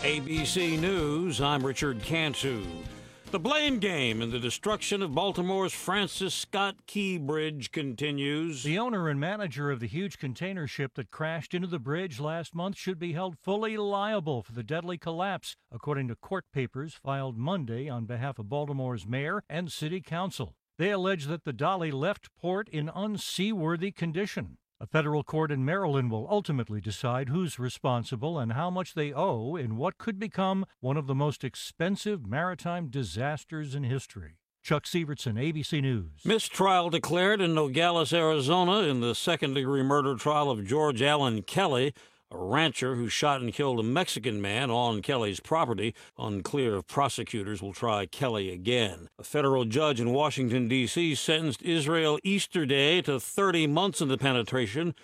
ABC News, I'm Richard Cantu. The blame game in the destruction of Baltimore's Francis Scott Key Bridge continues. The owner and manager of the huge container ship that crashed into the bridge last month should be held fully liable for the deadly collapse, according to court papers filed Monday on behalf of Baltimore's mayor and city council. They allege that the Dolly left port in unseaworthy condition. A federal court in Maryland will ultimately decide who's responsible and how much they owe in what could become one of the most expensive maritime disasters in history. Chuck Sievertson, ABC News. Mistrial declared in Nogales, Arizona, in the second-degree murder trial of George Allen Kelly, a rancher who shot and killed a Mexican man on Kelly's property. Unclear if prosecutors will try Kelly again. A federal judge in Washington, D.C. sentenced Israel Easterday to 30 months in the penitentiary,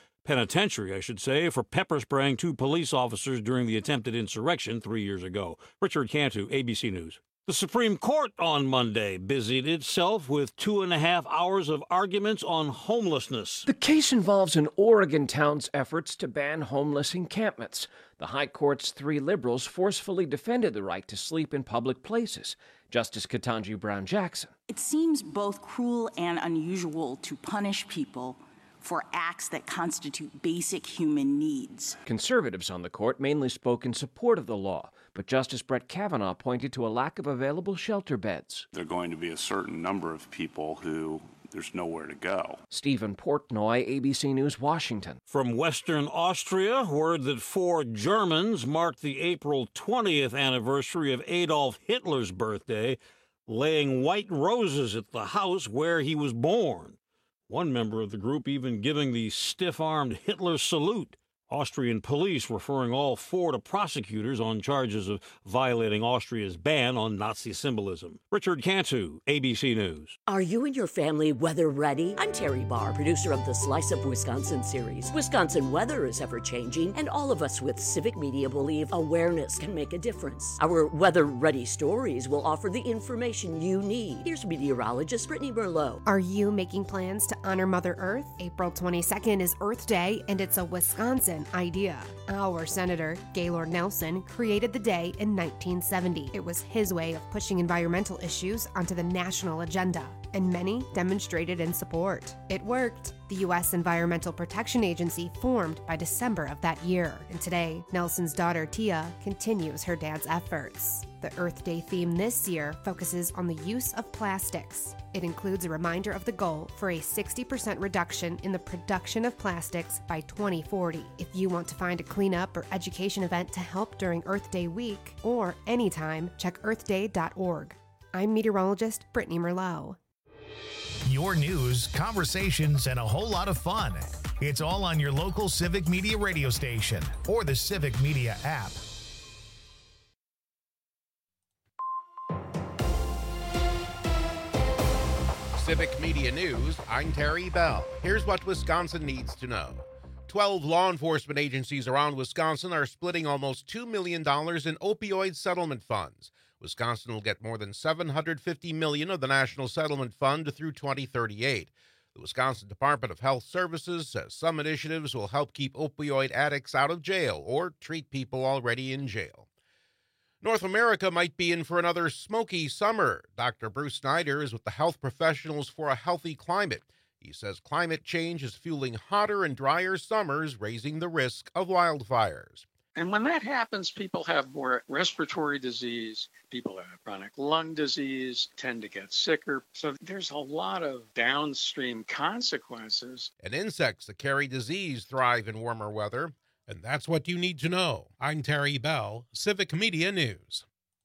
for pepper spraying 2 police officers during the attempted insurrection 3 years ago. Richard Cantu, ABC News. The Supreme Court on Monday busied itself with 2.5 hours of arguments on homelessness. The case involves an Oregon town's efforts to ban homeless encampments. The High Court's 3 liberals forcefully defended the right to sleep in public places. Justice Ketanji Brown Jackson. It seems both cruel and unusual to punish people for acts that constitute basic human needs. Conservatives on the court mainly spoke in support of the law, but Justice Brett Kavanaugh pointed to a lack of available shelter beds. There are going to be a certain number of people who there's nowhere to go. Stephen Portnoy, ABC News, Washington. From Western Austria, word that 4 Germans marked the April 20th anniversary of Adolf Hitler's birthday, laying white roses at the house where he was born. One member of the group even giving the stiff-armed Hitler salute. Austrian police referring all 4 to prosecutors on charges of violating Austria's ban on Nazi symbolism. Richard Cantu, ABC News. Are you and your family weather ready? I'm Terry Barr, producer of the Slice of Wisconsin series. Wisconsin weather is ever-changing, and all of us with Civic Media believe awareness can make a difference. Our weather-ready stories will offer the information you need. Here's meteorologist Brittany Merlot. Are you making plans to honor Mother Earth? April 22nd is Earth Day, and it's a Wisconsin idea. Our Senator, Gaylord Nelson, created the day in 1970. It was his way of pushing environmental issues onto the national agenda, and many demonstrated in support. It worked. The U.S. Environmental Protection Agency formed by December of that year, and today, Nelson's daughter Tia continues her dad's efforts. The Earth Day theme this year focuses on the use of plastics. It includes a reminder of the goal for a 60% reduction in the production of plastics by 2040. If you want to find a cleanup or education event to help during Earth Day week or anytime, check earthday.org. I'm meteorologist Brittany Merlot. Your news, conversations, and a whole lot of fun. It's all on your local Civic Media radio station or the Civic Media app. Civic Media News, I'm Terry Bell. Here's what Wisconsin needs to know. 12 law enforcement agencies around Wisconsin are splitting almost $2 million in opioid settlement funds. Wisconsin will get more than $750 million of the National Settlement Fund through 2038. The Wisconsin Department of Health Services says some initiatives will help keep opioid addicts out of jail or treat people already in jail. North America might be in for another smoky summer. Dr. Bruce Snyder is with the Health Professionals for a Healthy Climate. He says climate change is fueling hotter and drier summers, raising the risk of wildfires. And when that happens, people have more respiratory disease, people that have chronic lung disease tend to get sicker. So there's a lot of downstream consequences. And insects that carry disease thrive in warmer weather. And that's what you need to know. I'm Terry Bell, Civic Media News.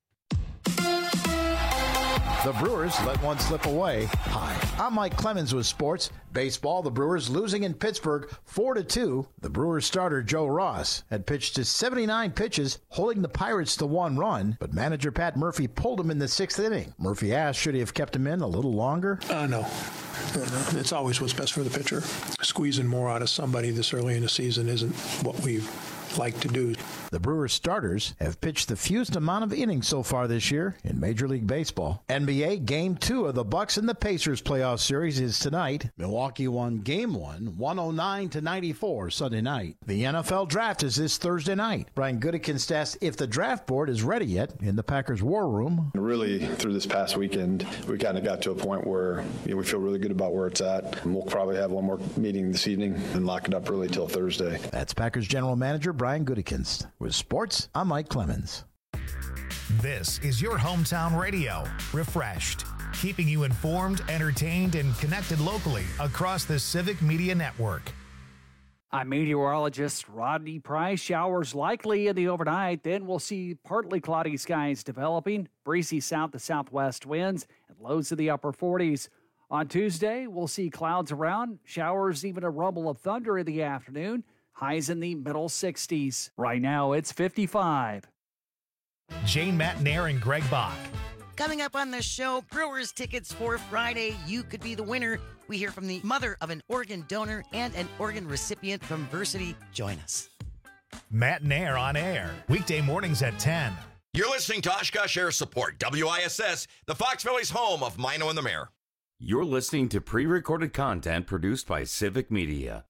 The Brewers let one slip away. Hi, I'm Mike Clemens with sports. Baseball, the Brewers losing in Pittsburgh 4-2. The Brewers starter Joe Ross had pitched to 79 pitches, holding the Pirates to 1 run, but manager Pat Murphy pulled him in the 6th inning. Murphy asked, should he have kept him in a little longer? No. It's always what's best for the pitcher. Squeezing more out of somebody this early in the season isn't what we've like to do. The Brewers starters have pitched the fewest amount of innings so far this year in Major League Baseball. NBA Game 2 of the Bucks and the Pacers playoff series is tonight. Milwaukee won Game 1, 109-94 Sunday night. The NFL Draft is this Thursday night. Brian Gutekunst asked if the draft board is ready yet in the Packers war room. Really, through this past weekend, we kind of got to a point where we feel really good about where it's at. We'll probably have one more meeting this evening and lock it up really till Thursday. That's Packers General Manager Brian Gutekunst. With sports, I'm Mike Clemens. This is your hometown radio, Refreshed, keeping you informed, entertained, and connected locally across the Civic Media Network. I'm meteorologist Rodney Price. Showers likely in the overnight. Then we'll see partly cloudy skies developing, breezy south to southwest winds, and lows in the upper 40s. On Tuesday, we'll see clouds around, showers, even a rumble of thunder in the afternoon, highs in the middle 60s. Right now, it's 55. Jane Matnair and Greg Bach. Coming up on the show, Brewers tickets for Friday. You could be the winner. We hear from the mother of an organ donor and an organ recipient from Versity. Join us. Matnair on air, weekday mornings at 10. You're listening to Oshkosh Air Support, WISS, the Fox Valley's home of Mino and the Mayor. You're listening to pre-recorded content produced by Civic Media.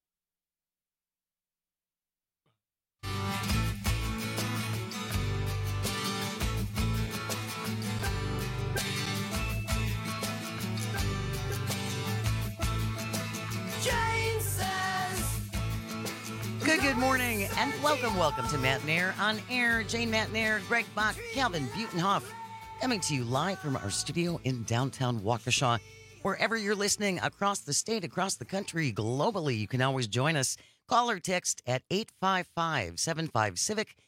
Good morning, and welcome to Matnair on air. Jane Matnair, Greg Bach, Calvin Butenhoff, coming to you live from our studio in downtown Waukesha. Wherever you're listening, across the state, across the country, globally, you can always join us. Call or text at 855-75-CIVIC,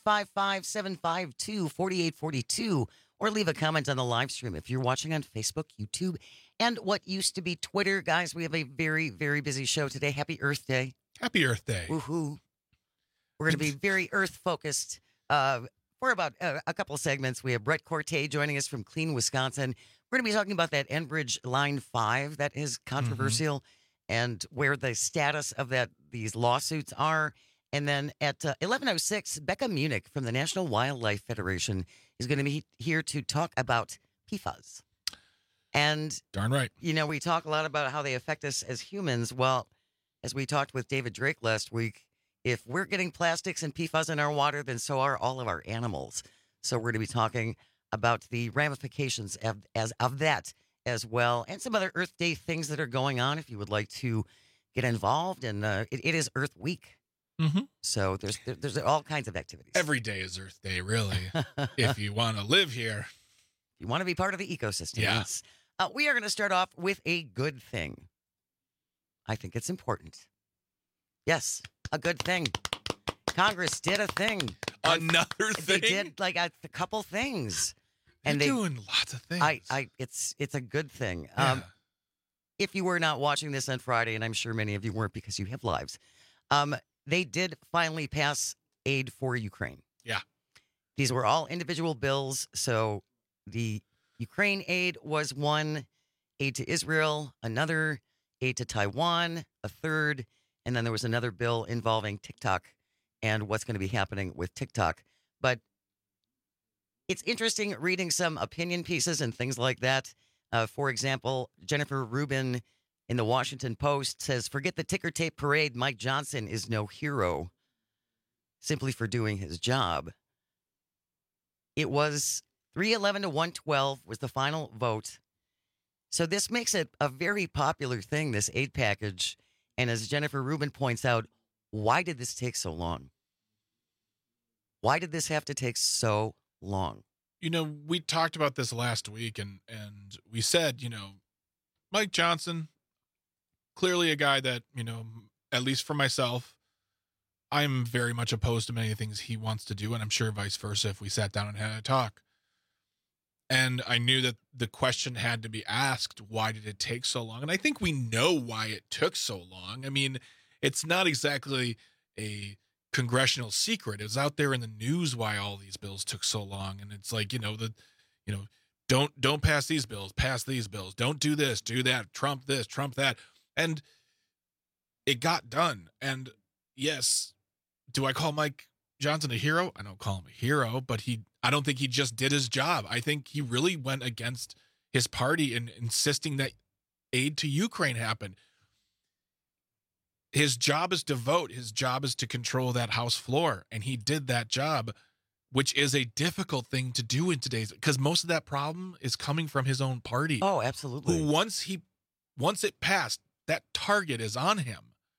855-752-4842, or leave a comment on the live stream if you're watching on Facebook, YouTube, and what used to be Twitter. Guys, we have a very, very busy show today. Happy Earth Day. Happy Earth Day. Woohoo. We're going to be very Earth-focused for about a couple of segments. We have Brett Corte joining us from Clean, Wisconsin. We're going to be talking about that Enbridge Line 5 that is controversial and where the status of these lawsuits are. And then at 11:06, Becca Munich from the National Wildlife Federation is going to be here to talk about PFAS. And darn right. We talk a lot about how they affect us as humans. Well, as we talked with David Drake last week, if we're getting plastics and PFAS in our water, then so are all of our animals. So we're going to be talking about the ramifications of that as well, and some other Earth Day things that are going on if you would like to get involved. And it is Earth Week. So there's all kinds of activities. Every day is Earth Day, really, if you want to live here. You want to be part of the ecosystem. Yeah. Yes. We are going to start off with a good thing. I think it's important. Yes, a good thing. Congress did a thing. Another thing? They did like a couple things. They're doing lots of things. It's a good thing. Yeah. If you were not watching this on Friday, and I'm sure many of you weren't because you have lives, they did finally pass aid for Ukraine. Yeah. These were all individual bills. So the Ukraine aid was one, aid to Israel, another, aid to Taiwan, a third, and then there was another bill involving TikTok and what's going to be happening with TikTok. But it's interesting reading some opinion pieces and things like that. For example, Jennifer Rubin in the Washington Post says, "Forget the ticker tape parade. Mike Johnson is no hero simply for doing his job." It was 311 to 112 was the final vote. So this makes it a very popular thing, this aid package. And as Jennifer Rubin points out, why did this take so long? Why did this have to take so long? We talked about this last week, and we said, Mike Johnson, clearly a guy that, at least for myself, I'm very much opposed to many things he wants to do, and I'm sure vice versa if we sat down and had a talk. And I knew that the question had to be asked, why did it take so long? And I think we know why it took so long. I mean, it's not exactly a congressional secret. It was out there in the news why all these bills took so long. And it's like, don't pass these bills, pass these bills. Don't do this, do that, Trump this, Trump that. And it got done. And yes, Do I call Mike Johnson a hero? I don't call him a hero, but I don't think he just did his job. I think he really went against his party in insisting that aid to Ukraine happen. His job is to vote. His job is to control that House floor, and he did that job, which is a difficult thing to do in today's, because most of that problem is coming from his own party. Oh, absolutely. Who once it passed, that target is on him.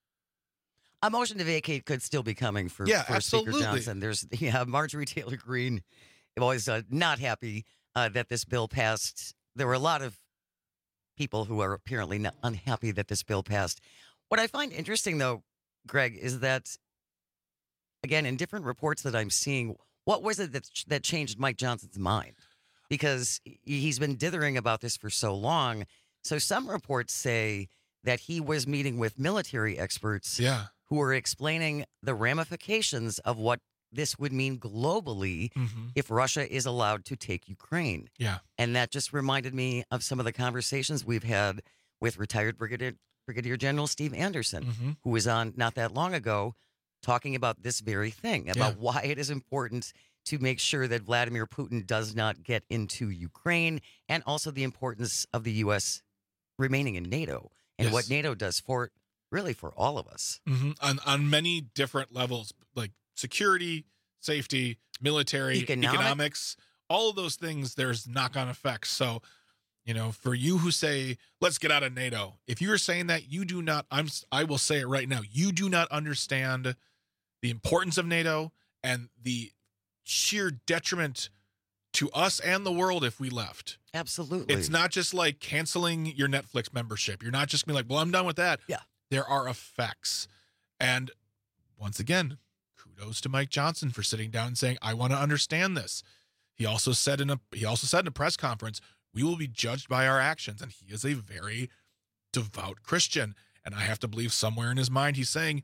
A motion to vacate could still be coming for absolutely. Speaker Johnson. There's Marjorie Taylor Greene was not happy that this bill passed. There were a lot of people who are apparently not unhappy that this bill passed. What I find interesting, though, Greg, is that, again, in different reports that I'm seeing, what was it that changed Mike Johnson's mind? Because he's been dithering about this for so long. So some reports say that he was meeting with military experts who were explaining the ramifications of what this would mean globally if Russia is allowed to take Ukraine. Yeah. And that just reminded me of some of the conversations we've had with retired Brigadier General Steve Anderson, who was on not that long ago talking about this very thing, about why it is important to make sure that Vladimir Putin does not get into Ukraine, and also the importance of the U.S. remaining in NATO and what NATO does for all of us. On many different levels, like security, safety, military, economics, all of those things, there's knock-on effects. So, for you who say, let's get out of NATO, if you're saying that, you do not, I will say it right now, you do not understand the importance of NATO and the sheer detriment to us and the world if we left. Absolutely. It's not just like canceling your Netflix membership. You're not just going to be like, well, I'm done with that. Yeah. There are effects. And once again, kudos to Mike Johnson for sitting down and saying, I want to understand this. He also said in a press conference, we will be judged by our actions. And he is a very devout Christian. And I have to believe somewhere in his mind, he's saying,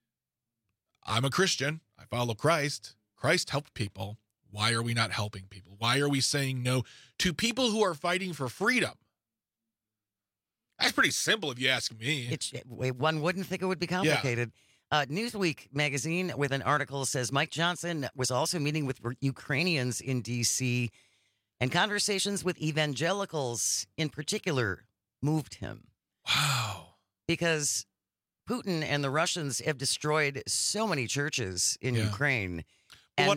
I'm a Christian. I follow Christ. Christ helped people. Why are we not helping people? Why are we saying no to people who are fighting for freedom? That's pretty simple if you ask me. One wouldn't think it would be complicated. Yeah. Newsweek magazine with an article says Mike Johnson was also meeting with Ukrainians in D.C., and conversations with evangelicals in particular moved him. Wow. Because Putin and the Russians have destroyed so many churches in Ukraine. I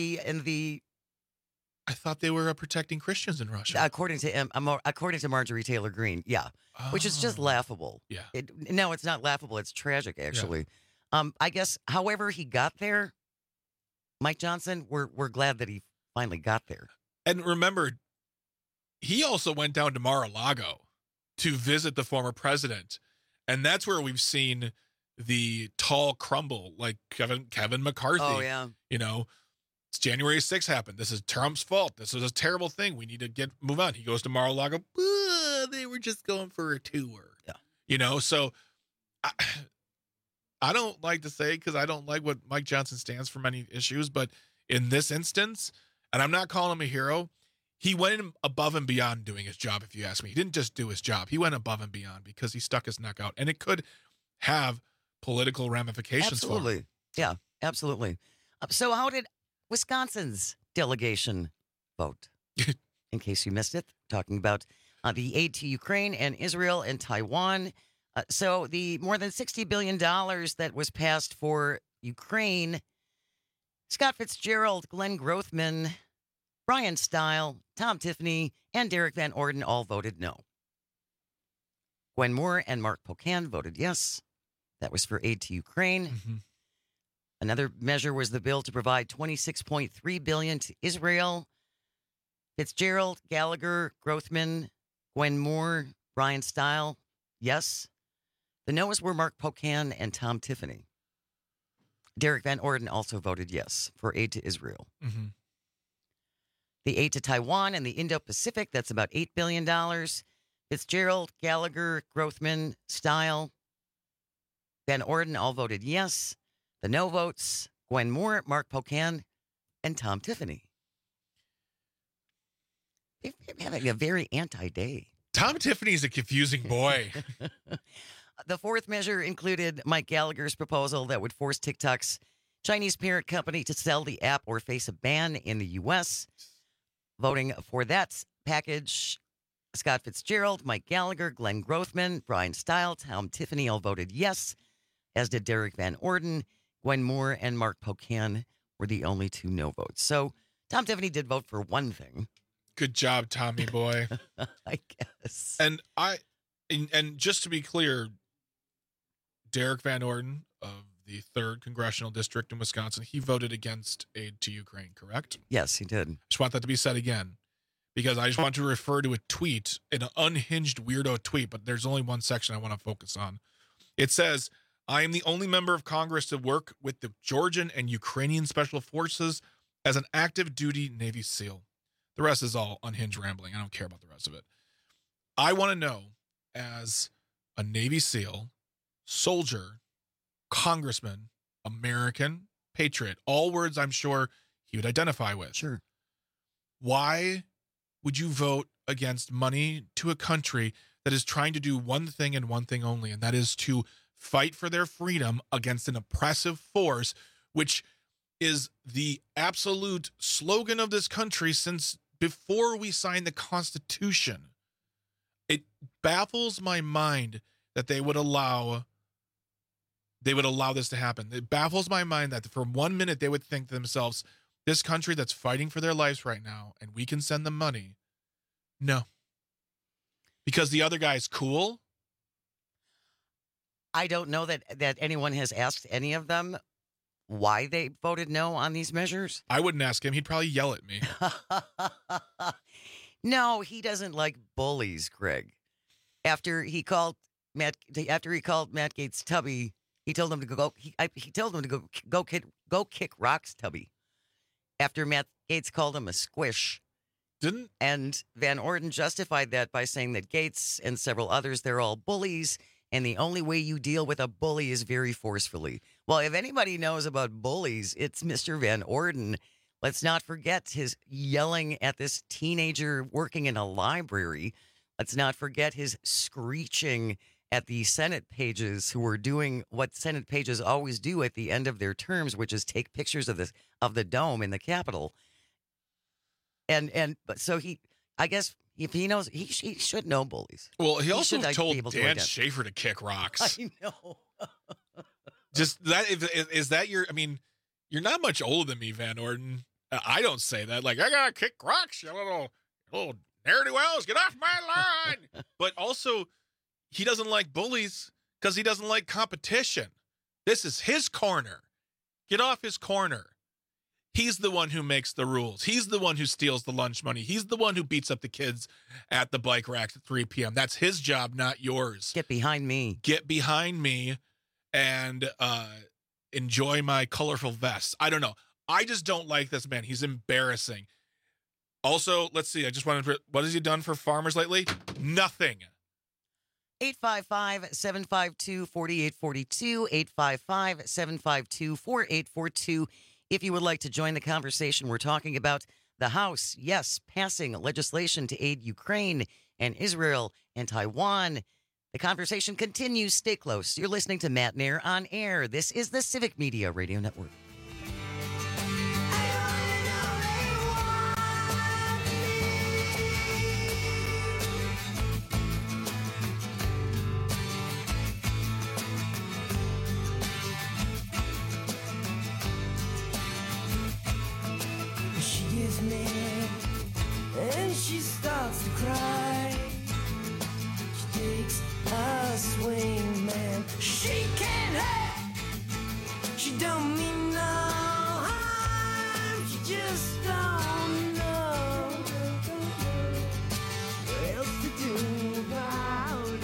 thought they were protecting Christians in Russia. According to Marjorie Taylor Greene, which is just laughable. Yeah. No, it's not laughable. It's tragic, actually. Yeah. I guess, however he got there, Mike Johnson, we're glad that he finally got there. And remember, he also went down to Mar-a-Lago to visit the former president, and that's where we've seen the tall crumble, like Kevin McCarthy. Oh, yeah. It's January 6th happened. This is Trump's fault. This is a terrible thing. We need to move on. He goes to Mar-a-Lago. They were just going for a tour. Yeah. So I don't like to say, because I don't like what Mike Johnson stands for many issues, but in this instance, and I'm not calling him a hero, he went above and beyond doing his job, if you ask me. He didn't just do his job. He went above and beyond because he stuck his neck out, and it could have political ramifications for him. Yeah, absolutely. So how did Wisconsin's delegation vote? In case you missed it, talking about the aid to Ukraine and Israel and Taiwan. So the more than $60 billion that was passed for Ukraine, Scott Fitzgerald, Glenn Grothman, Brian Stile, Tom Tiffany, and Derek Van Orden all voted no. Gwen Moore and Mark Pocan voted yes. That was for aid to Ukraine. Another measure was the bill to provide $26.3 billion to Israel. Fitzgerald, Gallagher, Grothman, Gwen Moore, Brian Stile, yes. The no's were Mark Pocan and Tom Tiffany. Derek Van Orden also voted yes for aid to Israel. The aid to Taiwan and the Indo-Pacific, that's about $8 billion. Fitzgerald, Gallagher, Grothman, Stile, Van Orden all voted yes. The no votes, Gwen Moore, Mark Pocan, and Tom Tiffany. They're having a very anti-day. Tom Tiffany's a confusing boy. The fourth measure included Mike Gallagher's proposal that would force TikTok's Chinese parent company to sell the app or face a ban in the U.S. Voting for that package, Scott Fitzgerald, Mike Gallagher, Glenn Grothman, Brian Stile, Tom Tiffany all voted yes, as did Derek Van Orden. Gwen Moore and Mark Pocan were the only 2 no votes. So Tom Tiffany did vote for one thing. Good job, Tommy boy. I guess. And just to be clear, Derek Van Orden of the 3rd Congressional District in Wisconsin, he voted against aid to Ukraine, correct? Yes, he did. Just want that to be said again, because I just want to refer to a tweet, an unhinged weirdo tweet, but there's only one section I want to focus on. It says, I am the only member of Congress to work with the Georgian and Ukrainian Special Forces as an active duty Navy SEAL. The rest is all unhinged rambling. I don't care about the rest of it. I want to know, as a Navy SEAL, soldier, congressman, American, patriot, all words I'm sure he would identify with. Sure. Why would you vote against money to a country that is trying to do one thing and one thing only, and that is to fight for their freedom against an oppressive force, which is the absolute slogan of this country since before we signed the Constitution? It baffles my mind that they would allow this to happen. It baffles my mind that for 1 minute they would think to themselves, this country that's fighting for their lives right now, and we can send them money. No. Because the other guy's cool? I don't know that anyone has asked any of them why they voted no on these measures. I wouldn't ask him. He'd probably yell at me. No, he doesn't like bullies, Greg. After he called Matt Gaetz Tubby, he told him to go. He told him to go kick rocks, Tubby. After Matt Gaetz called him a squish. And Van Orden justified that by saying that Gaetz and several others, they're all bullies, and the only way you deal with a bully is very forcefully. Well, if anybody knows about bullies, it's Mr. Van Orden. Let's not forget his yelling at this teenager working in a library. Let's not forget his screeching at the Senate pages who were doing what Senate pages always do at the end of their terms, which is take pictures of the dome in the Capitol. But so I guess if he knows, he should know bullies. Well, he also told Dan Schaefer to kick rocks. I know. Just that is that your? I mean, you're not much older than me, Van Orden. I don't say that. Like, I gotta kick rocks, you little ne'er-do-wells, get off my line. But also, he doesn't like bullies because he doesn't like competition. This is his corner. Get off his corner. He's the one who makes the rules. He's the one who steals the lunch money. He's the one who beats up the kids at the bike racks at 3 p.m. That's his job, not yours. Get behind me. Get behind me and enjoy my colorful vest. I don't know. I just don't like this man. He's embarrassing. Also, let's see. I just wanted to, what has he done for farmers lately? Nothing. 855-752-4842, 855-752-4842. If you would like to join the conversation, we're talking about the House, yes, passing legislation to aid Ukraine and Israel and Taiwan. The conversation continues. Stay close. You're listening to Matt Nair on Air. This is the Civic Media Radio Network. And she starts to cry. She takes a swing, man. She can't hurt. She don't mean no harm. She just don't know what else to do about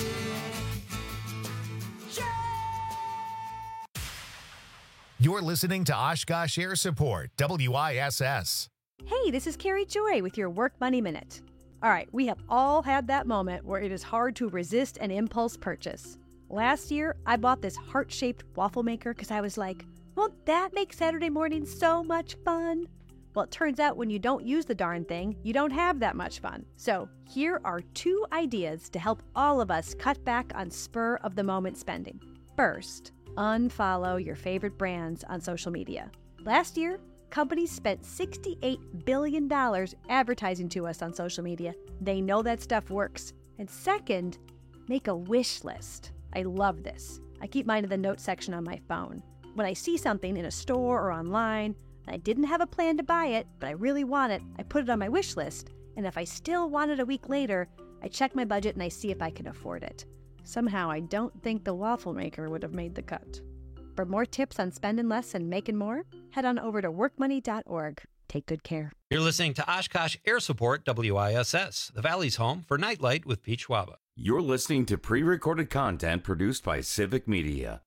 it. You're listening to Oshkosh Air Support, WISS. Hey, this is Carrie Joy with your Work Money Minute. All right, we have all had that moment where it is hard to resist an impulse purchase. Last year, I bought this heart-shaped waffle maker because I was like, won't that make Saturday morning so much fun? Well, it turns out when you don't use the darn thing, you don't have that much fun. So here are 2 ideas to help all of us cut back on spur-of-the-moment spending. First, unfollow your favorite brands on social media. Last year, companies spent $68 billion advertising to us on social media. They know that stuff works. And second, make a wish list. I love this. I keep mine in the notes section on my phone. When I see something in a store or online, and I didn't have a plan to buy it, but I really want it, I put it on my wish list. And if I still want it a week later, I check my budget and I see if I can afford it. Somehow, I don't think the waffle maker would have made the cut. For more tips on spending less and making more, head on over to workmoney.org. Take good care. You're listening to Oshkosh Air Support WISS, the Valley's home for Nightlight with Pete Schwaba. You're listening to pre-recorded content produced by Civic Media.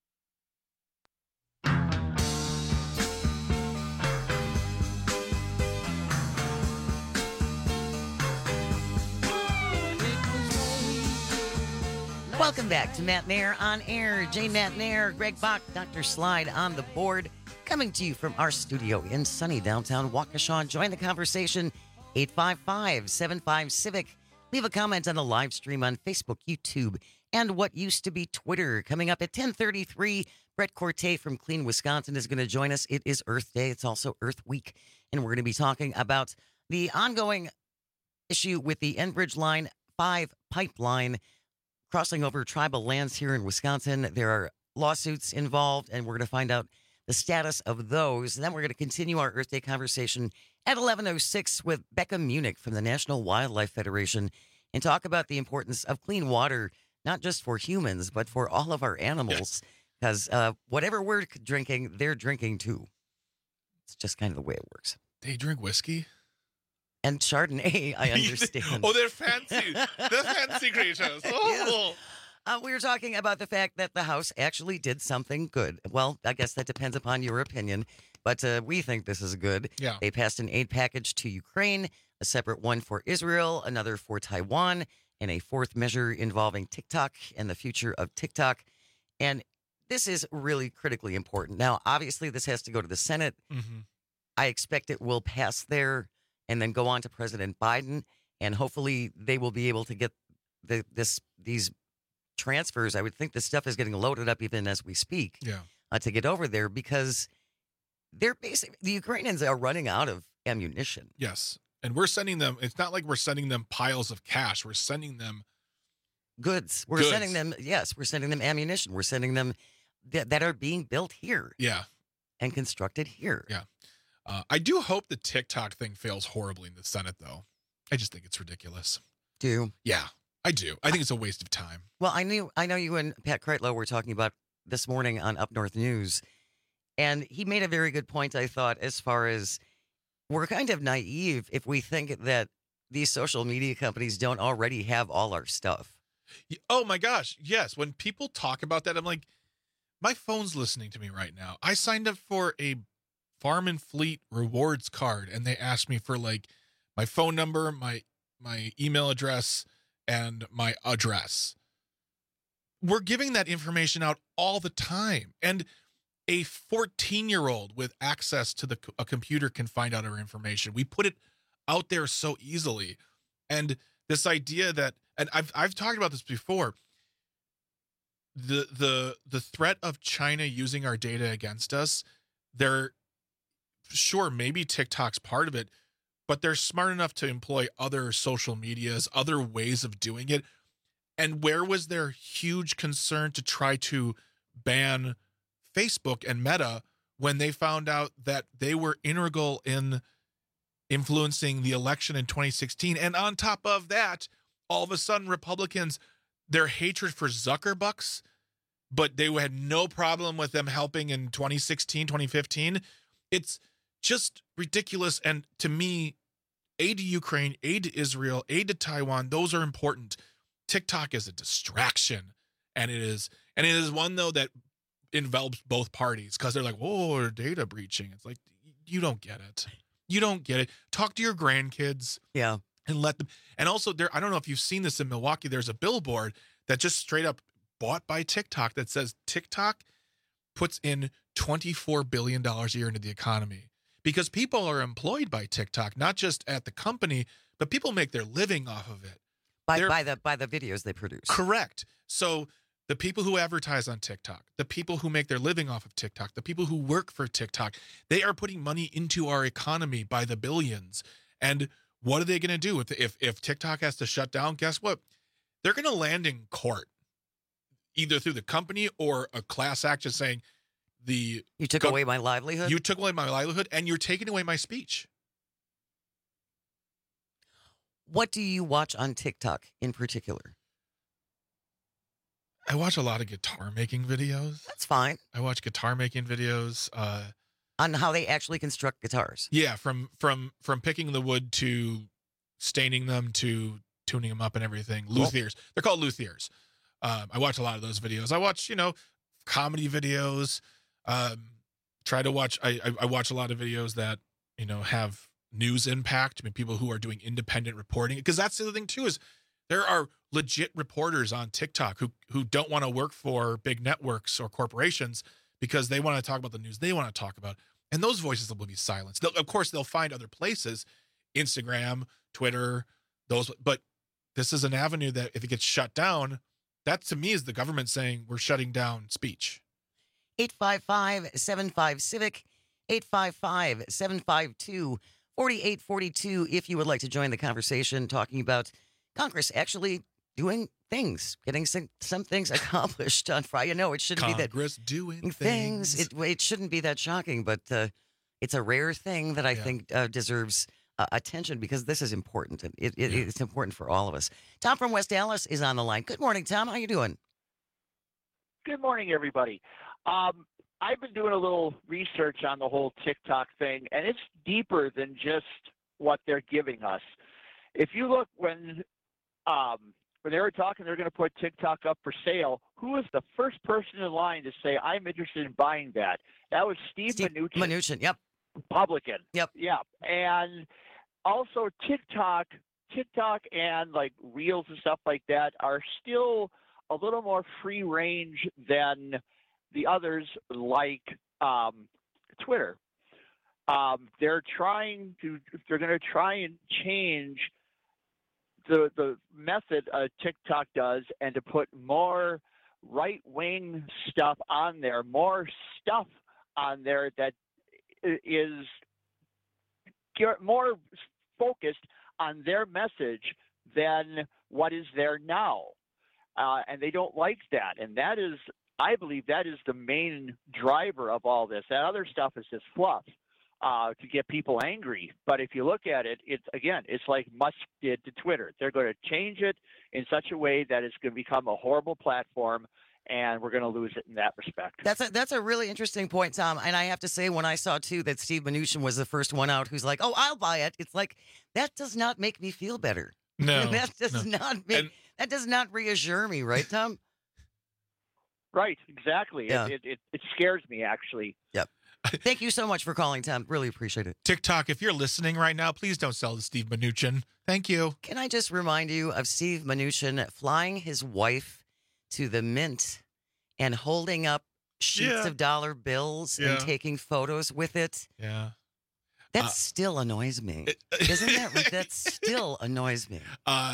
Welcome back to Matt Mayer on Air. Jay Matt Mayer, Greg Bach, Dr. Slide on the board, coming to you from our studio in sunny downtown Waukesha. Join the conversation, 855-75-CIVIC. Leave a comment on the live stream on Facebook, YouTube, and what used to be Twitter. Coming up at 10:33, Brett Corte from Clean Wisconsin is going to join us. It is Earth Day. It's also Earth Week, and we're going to be talking about the ongoing issue with the Enbridge Line 5 pipeline crossing over tribal lands here in Wisconsin. There are lawsuits involved, and we're going to find out the status of those. And then we're going to continue our Earth Day conversation at 11:06 with Becca Munich from the National Wildlife Federation and talk about the importance of clean water, not just for humans, but for all of our animals. Because whatever we're drinking, they're drinking too. It's just kind of the way it works. They drink whiskey? And Chardonnay, I understand. Oh, they're fancy. They're fancy creatures. Oh. Yes. We were talking about the fact that the House actually did something good. Well, I guess that depends upon your opinion, but we think this is good. Yeah. They passed an aid package to Ukraine, a separate one for Israel, another for Taiwan, and a fourth measure involving TikTok and the future of TikTok. And this is really critically important. Now, obviously, this has to go to the Senate. Mm-hmm. I expect it will pass there and then go on to President Biden, and hopefully they will be able to get these transfers. I would think this stuff is getting loaded up even as we speak to get over there, because they're basically, the Ukrainians are running out of ammunition. Yes, and we're sending them, it's not like we're sending them piles of cash. We're sending them goods. We're sending them, we're sending them ammunition. We're sending them that are being built here. Yeah. And constructed here. Yeah. I do hope the TikTok thing fails horribly in the Senate, though. I just think it's ridiculous. Do you? Yeah, I do. I think it's a waste of time. Well, I know you and Pat Kreitlow were talking about this morning on Up North News, and he made a very good point, I thought, as far as we're kind of naive if we think that these social media companies don't already have all our stuff. Oh, my gosh. Yes. When people talk about that, I'm like, my phone's listening to me right now. I signed up for a Farm and Fleet rewards card, and they asked me for like my phone number, my email address, and my address. We're giving that information out all the time, and a 14-year-old with access to a computer can find out our information. We put it out there so easily, and this idea that, and I've talked about this before, the threat of China using our data against us, they're sure, maybe TikTok's part of it, but they're smart enough to employ other social medias, other ways of doing it. And where was their huge concern to try to ban Facebook and Meta when they found out that they were integral in influencing the election in 2016? And on top of that, all of a sudden, Republicans, their hatred for Zuckerbucks, but they had no problem with them helping in 2016, 2015. It's just ridiculous. And to me, aid to Ukraine, aid to Israel, aid to Taiwan, those are important. TikTok is a distraction. And it is one, though, that envelops both parties, because they're like, whoa, they're data breaching. It's like, you don't get it. You don't get it. Talk to your grandkids. Yeah. And let them. And also, I don't know if you've seen this in Milwaukee, there's a billboard that just straight up bought by TikTok that says TikTok puts in $24 billion a year into the economy. Because people are employed by TikTok, not just at the company, but people make their living off of it. By the videos they produce. Correct. So The people who advertise on TikTok, the people who make their living off of TikTok, the people who work for TikTok, they are putting money into our economy by the billions. And what are they going to do if TikTok has to shut down? Guess what? They're going to land in court, either through the company or a class action saying you took away my livelihood. You took away my livelihood, and you're taking away my speech. What do you watch on TikTok in particular? I watch a lot of guitar making videos. That's fine. I watch guitar making videos on how they actually construct guitars. Yeah, from picking the wood to staining them to tuning them up and everything. Luthiers. They're called luthiers. I watch a lot of those videos. I watch, comedy videos. Try to watch. I watch a lot of videos that have news impact. I mean, people who are doing independent reporting, because that's the other thing too is there are legit reporters on TikTok who don't want to work for big networks or corporations because they want to talk about the news they want to talk about, and those voices will be silenced. Of course, they'll find other places, Instagram, Twitter, those. But this is an avenue that if it gets shut down, that to me is the government saying we're shutting down speech. 855-75-CIVIC, 855-752-4842 if you would like to join the conversation talking about Congress actually doing things, getting some things accomplished on Friday. No, it shouldn't be that. Congress doing things. It shouldn't be that shocking, but it's a rare thing that I think deserves attention because this is important. And it's important for all of us. Tom from West Dallas is on the line. Good morning, Tom. How you doing? Good morning, everybody. I've been doing a little research on the whole TikTok thing, and it's deeper than just what they're giving us. If you look when they were talking they're going to put TikTok up for sale, who was the first person in line to say, I'm interested in buying that? That was Steve Mnuchin, yep. Republican. Yep. Yeah. And also TikTok and like Reels and stuff like that are still a little more free range than the others like Twitter. They're going to try and change the method TikTok does and to put more right-wing stuff on there, more stuff on there that is more focused on their message than what is there now. And they don't like that. And that is, I believe that is the main driver of all this. That other stuff is just fluff to get people angry. But if you look at it, it's like Musk did to Twitter. They're going to change it in such a way that it's going to become a horrible platform, and we're going to lose it in that respect. That's a really interesting point, Tom. And I have to say, when I saw, too, that Steve Mnuchin was the first one out who's like, oh, I'll buy it. It's like, that does not make me feel better. No. That does not reassure me, right, Tom? Right, exactly. Yeah. It scares me, actually. Yep. Thank you so much for calling, Tom. Really appreciate it. TikTok, if you're listening right now, please don't sell to Steve Mnuchin. Thank you. Can I just remind you of Steve Mnuchin flying his wife to the Mint and holding up sheets of dollar bills and taking photos with it? Yeah. That still annoys me. Isn't that right? That still annoys me.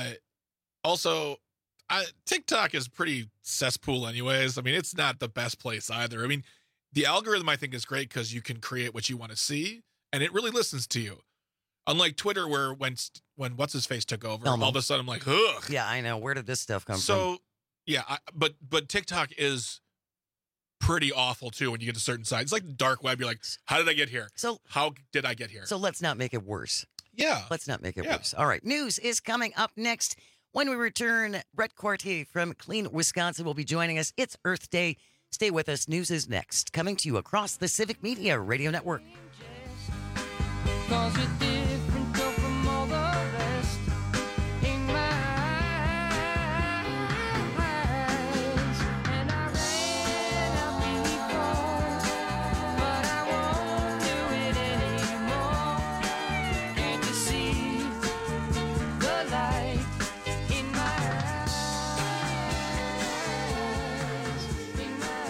Also, TikTok is pretty cesspool anyways. I mean, it's not the best place either. I mean, the algorithm, I think, is great because you can create what you want to see, and it really listens to you. Unlike Twitter, where when What's-His-Face took over, all of a sudden I'm like, ugh. Yeah, I know. Where did this stuff come from? So, yeah, but TikTok is pretty awful, too, when you get to certain sites. It's like the dark web. You're like, how did I get here? How did I get here? So let's not make it worse. Yeah. Let's not make it worse. All right. News is coming up next. When we return, Brett Corte from Clean Wisconsin will be joining us. It's Earth Day. Stay with us. News is next. Coming to you across the Civic Media Radio Network. Cause you're different from all the rest in my eyes. And I ran out before, but I won't do it anymore. Can't you see the light in my eyes? In my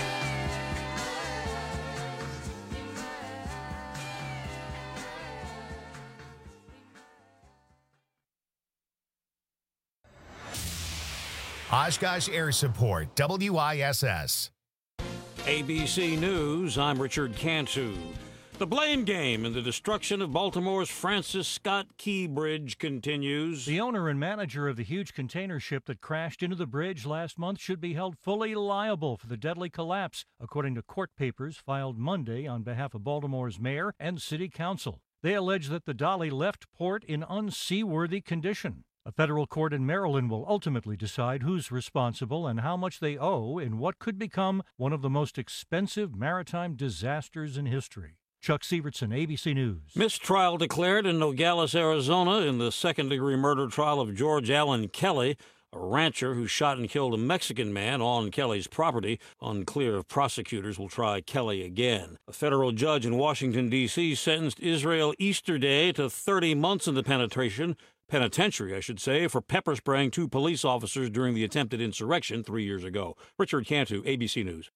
eyes. In my eyes. Oshkosh Air Support, WISS. ABC News, I'm Richard Cantu. The blame game in the destruction of Baltimore's Francis Scott Key Bridge continues. The owner and manager of the huge container ship that crashed into the bridge last month should be held fully liable for the deadly collapse, according to court papers filed Monday on behalf of Baltimore's mayor and city council. They allege that the dolly left port in unseaworthy condition. A federal court in Maryland will ultimately decide who's responsible and how much they owe in what could become one of the most expensive maritime disasters in history. Chuck Sievertson, ABC News. Mistrial declared in Nogales, Arizona, in the second-degree murder trial of George Allen Kelly, a rancher who shot and killed a Mexican man on Kelly's property. Unclear if prosecutors will try Kelly again. A federal judge in Washington, D.C. sentenced Israel Easterday to 30 months in the penitentiary, for pepper spraying 2 police officers during the attempted insurrection 3 years ago. Richard Cantu, ABC News.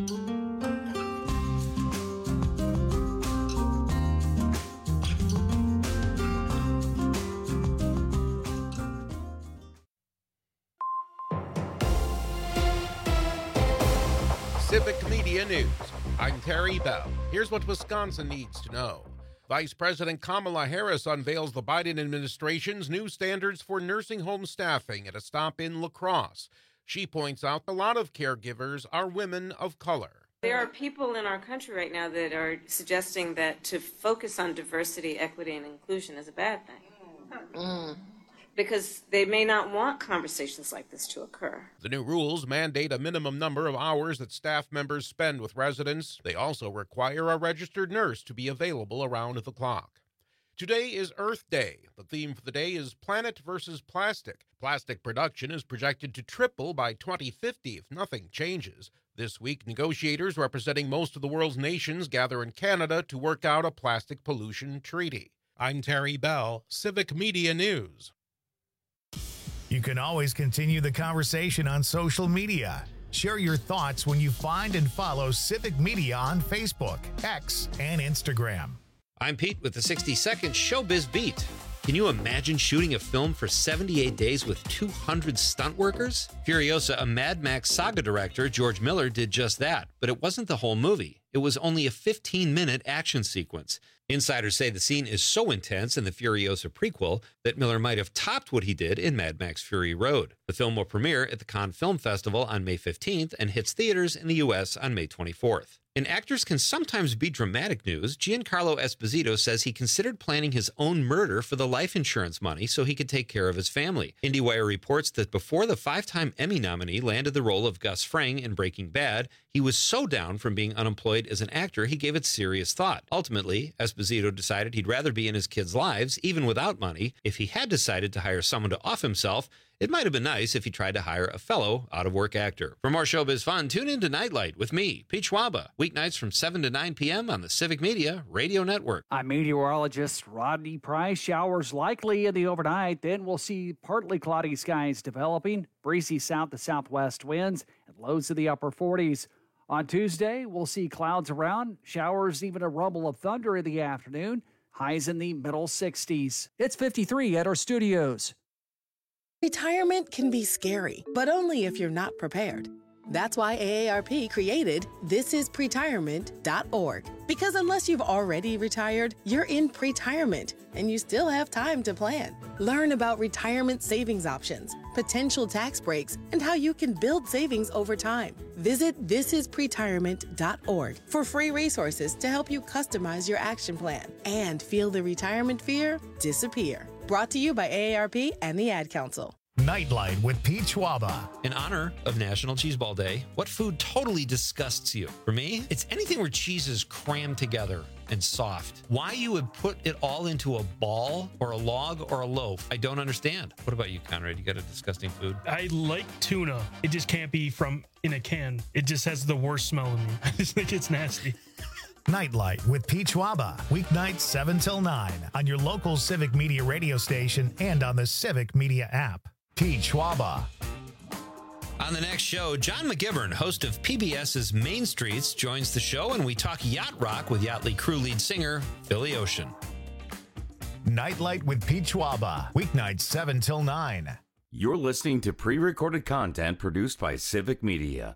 Civic Media News. I'm Terry Bell. Here's what Wisconsin needs to know. Vice President Kamala Harris unveils the Biden administration's new standards for nursing home staffing at a stop in La Crosse. She points out a lot of caregivers are women of color. There are people in our country right now that are suggesting that to focus on diversity, equity, and inclusion is a bad thing. Because they may not want conversations like this to occur. The new rules mandate a minimum number of hours that staff members spend with residents. They also require a registered nurse to be available around the clock. Today is Earth Day. The theme for the day is Planet versus Plastic. Plastic production is projected to triple by 2050 if nothing changes. This week, negotiators representing most of the world's nations gather in Canada to work out a plastic pollution treaty. I'm Terry Bell, Civic Media News. You can always continue the conversation on social media. Share your thoughts when you find and follow Civic Media on Facebook, X, and Instagram. I'm Pete with the 60-second Showbiz Beat. Can you imagine shooting a film for 78 days with 200 stunt workers? Furiosa, a Mad Max saga director, George Miller, did just that, but it wasn't the whole movie. It was only a 15-minute action sequence. Insiders say the scene is so intense in the Furiosa prequel that Miller might have topped what he did in Mad Max Fury Road. The film will premiere at the Cannes Film Festival on May 15th and hits theaters in the U.S. on May 24th. In actors can sometimes be dramatic news, Giancarlo Esposito says he considered planning his own murder for the life insurance money so he could take care of his family. IndieWire reports that before the 5-time Emmy nominee landed the role of Gus Fring in Breaking Bad, he was so down from being unemployed as an actor he gave it serious thought. Ultimately, Esposito decided he'd rather be in his kids' lives, even without money. If he had decided to hire someone to off himself, it might have been nice if he tried to hire a fellow out-of-work actor. For more showbiz fun, tune in to Nightlight with me, Pete Schwaba, weeknights from 7 to 9 p.m. on the Civic Media Radio Network. I'm meteorologist Rodney Price. Showers likely in the overnight. Then we'll see partly cloudy skies developing, breezy south to southwest winds, and lows in the upper 40s. On Tuesday, we'll see clouds around, showers, even a rumble of thunder in the afternoon, highs in the middle 60s. It's 53 at our studios. Retirement can be scary, but only if you're not prepared. That's why AARP created thisispretirement.org. Because unless you've already retired, you're in pretirement, and you still have time to plan. Learn about retirement savings options, potential tax breaks, and how you can build savings over time. Visit thisispretirement.org for free resources to help you customize your action plan and feel the retirement fear disappear. Brought to you by AARP and the Ad Council. Nightlight with Pete Schwaba. In honor of National Cheeseball Day, what food totally disgusts you? For me, it's anything where cheese is crammed together and soft. Why you would put it all into a ball or a log or a loaf, I don't understand. What about you, Conrad? You got a disgusting food? I like tuna. It just can't be from in a can. It just has the worst smell in me. I just think it's nasty. Nightlight with Pete Schwaba, weeknights 7 till 9 on your local Civic Media radio station and on the Civic Media app. Pete Schwaba. On the next show, John McGivern, host of PBS's Main Streets, joins the show and we talk yacht rock with Yachtly crew lead singer Billy Ocean. Nightlight with Pete Schwaba, weeknights 7 till 9. You're listening to pre-recorded content produced by Civic Media.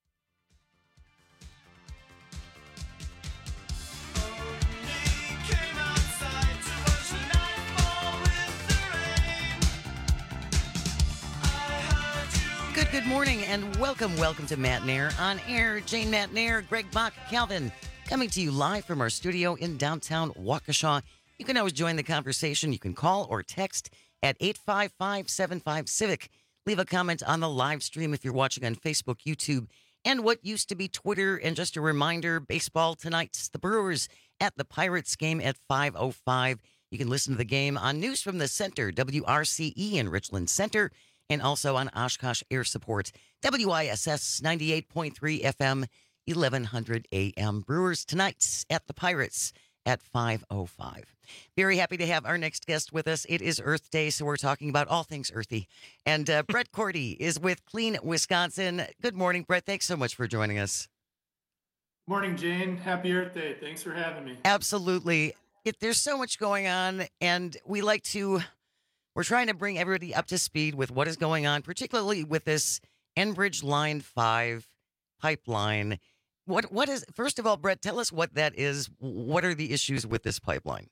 Good morning and welcome to Matt Nair on air. Jane Matt Nair, Greg Bach, Calvin, coming to you live from our studio in downtown Waukesha. You can always join the conversation. You can call or text at 855-75-CIVIC. Leave a comment on the live stream if you're watching on Facebook, YouTube, and what used to be Twitter. And just a reminder, baseball tonight, the Brewers at the Pirates game at 5:05. You can listen to the game on News from the Center, WRCE in Richland Center, and also on Oshkosh Air Support, WISS 98.3 FM, 1100 AM. Brewers tonight at the Pirates at 5:05. Very happy to have our next guest with us. It is Earth Day, so we're talking about all things earthy. And Brett Cordy is with Clean Wisconsin. Good morning, Brett. Thanks so much for joining us. Morning, Jane. Happy Earth Day. Thanks for having me. Absolutely. There's so much going on, and we're trying to bring everybody up to speed with what is going on, particularly with this Enbridge Line 5 pipeline. What is, first of all, Brett, tell us what that is. What are the issues with this pipeline?